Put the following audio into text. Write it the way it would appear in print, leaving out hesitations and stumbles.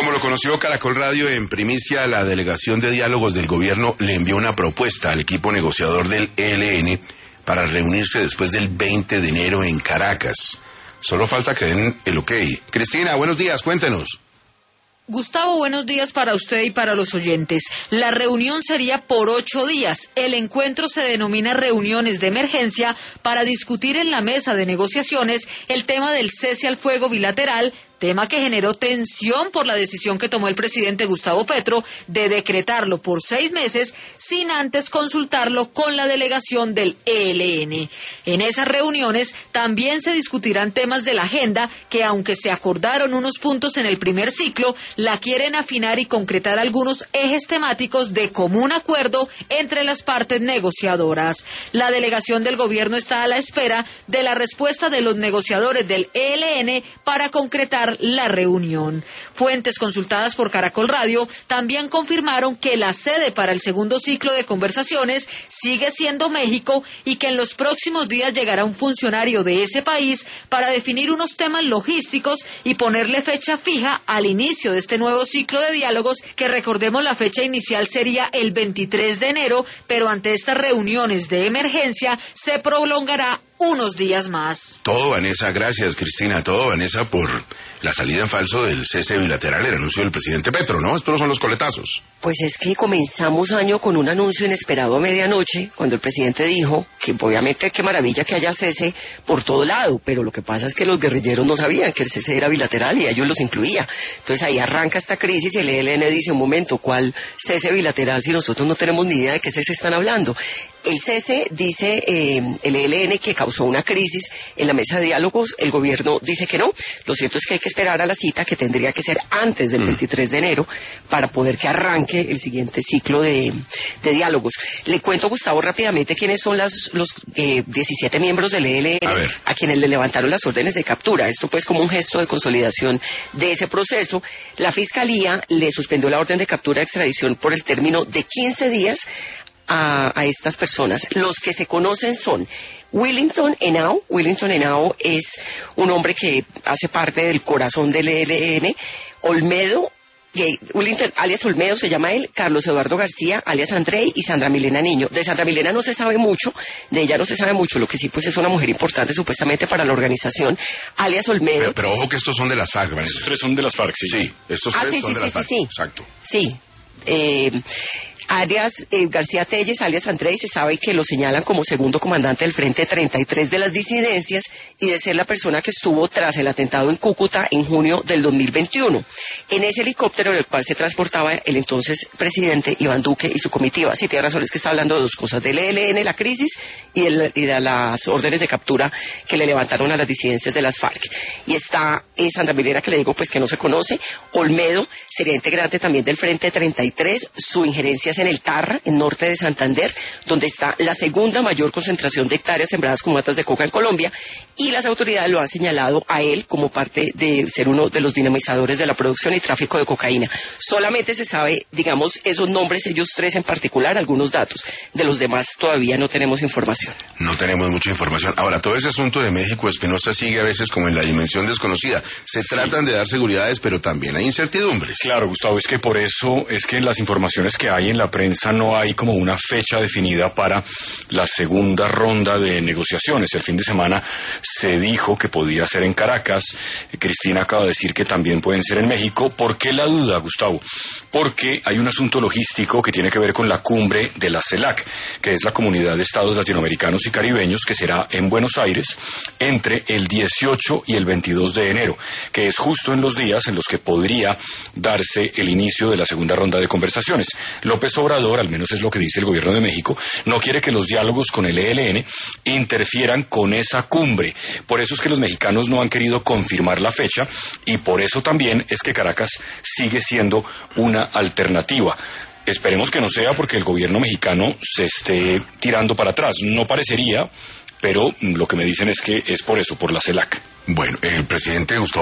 Como lo conoció Caracol Radio en primicia, la Delegación de Diálogos del Gobierno le envió una propuesta al equipo negociador del ELN para reunirse después del 20 de enero en Caracas. Solo falta que den el ok. Cristina, buenos días, cuéntenos. Gustavo, buenos días para usted y para los oyentes. La reunión sería por 8 días. El encuentro se denomina reuniones de emergencia para discutir en la mesa de negociaciones el tema del cese al fuego bilateral, tema que generó tensión por la decisión que tomó el presidente Gustavo Petro de decretarlo por 6 meses sin antes consultarlo con la delegación del ELN. En esas reuniones también se discutirán temas de la agenda que, aunque se acordaron unos puntos en el primer ciclo, la quieren afinar y concretar algunos ejes temáticos de común acuerdo entre las partes negociadoras. La delegación del gobierno está a la espera de la respuesta de los negociadores del ELN para concretar la reunión. Fuentes consultadas por Caracol Radio también confirmaron que la sede para el segundo ciclo de conversaciones sigue siendo México y que en los próximos días llegará un funcionario de ese país para definir unos temas logísticos y ponerle fecha fija al inicio de este nuevo ciclo de diálogos, que recordemos la fecha inicial sería el 23 de enero, pero ante estas reuniones de emergencia se prolongará unos días más. Todo, Vanessa, gracias, Cristina, todo, Vanessa, por la salida en falso del cese bilateral, el anuncio del presidente Petro, ¿no? Estos son los coletazos. Pues es que comenzamos año con un anuncio inesperado a medianoche, cuando el presidente dijo que obviamente qué maravilla que haya cese por todo lado, pero lo que pasa es que los guerrilleros no sabían que el cese era bilateral y a ellos los incluía. Entonces ahí arranca esta crisis y el ELN dice, un momento, ¿cuál cese bilateral si nosotros no tenemos ni idea de qué cese están hablando? El cese, dice el ELN, que causó una crisis en la mesa de diálogos. El gobierno dice que no. Lo cierto es que hay que esperar a la cita, que tendría que ser antes del 23 de enero, para poder que arranque el siguiente ciclo de diálogos. Le cuento, Gustavo, rápidamente quiénes son los 17 miembros del ELN a quienes le levantaron las órdenes de captura. Esto pues como un gesto de consolidación de ese proceso. La Fiscalía le suspendió la orden de captura de extradición por el término de 15 días a estas personas. Los que se conocen son Willington Henao. Willington Henao es un hombre que hace parte del corazón del ELN. Olmedo, Willington alias Olmedo se llama él, Carlos Eduardo García alias Andrei y Sandra Milena Niño. De Sandra Milena no se sabe mucho, de ella no se sabe mucho, lo que sí pues es una mujer importante supuestamente para la organización, alias Olmedo. Pero ojo que estos son de las FARC, ¿vale? Estos tres son de las FARC, sí. Sí, estos tres son de las FARC, exacto. Sí. Alias García Telles, alias Andrés, se sabe que lo señalan como segundo comandante del Frente 33 de las disidencias y de ser la persona que estuvo tras el atentado en Cúcuta en junio del 2021. En ese helicóptero en el cual se transportaba el entonces presidente Iván Duque y su comitiva. Sí, tiene razón, es que está hablando de dos cosas, del ELN, la crisis, y de las órdenes de captura que le levantaron a las disidencias de las FARC. Y está Sandra Milena, que le digo pues que no se conoce. Olmedo sería integrante también del Frente 33, su injerencia en el Tarra, en norte de Santander, donde está la segunda mayor concentración de hectáreas sembradas con matas de coca en Colombia, y las autoridades lo han señalado a él como parte de ser uno de los dinamizadores de la producción y tráfico de cocaína. Solamente se sabe, digamos, esos nombres, ellos tres en particular, algunos datos. De los demás todavía no tenemos información. No tenemos mucha información. Ahora, todo ese asunto de México, Espinosa, sigue a veces como en la dimensión desconocida. Se tratan de dar seguridades, pero también hay incertidumbres. Claro, Gustavo, es que por eso es que en las informaciones que hay en la prensa no hay como una fecha definida para la segunda ronda de negociaciones. El fin de semana se dijo que podía ser en Caracas. Cristina acaba de decir que también pueden ser en México. ¿Por qué la duda, Gustavo? Porque hay un asunto logístico que tiene que ver con la cumbre de la CELAC, que es la Comunidad de Estados Latinoamericanos y Caribeños, que será en Buenos Aires entre el 18 y el 22 de enero, que es justo en los días en los que podría darse el inicio de la segunda ronda de conversaciones. López Obrador, al menos es lo que dice el gobierno de México, no quiere que los diálogos con el ELN interfieran con esa cumbre. Por eso es que los mexicanos no han querido confirmar la fecha y por eso también es que Caracas sigue siendo una alternativa. Esperemos que no sea porque el gobierno mexicano se esté tirando para atrás. No parecería, pero lo que me dicen es que es por eso, por la CELAC. Bueno, el presidente Gustavo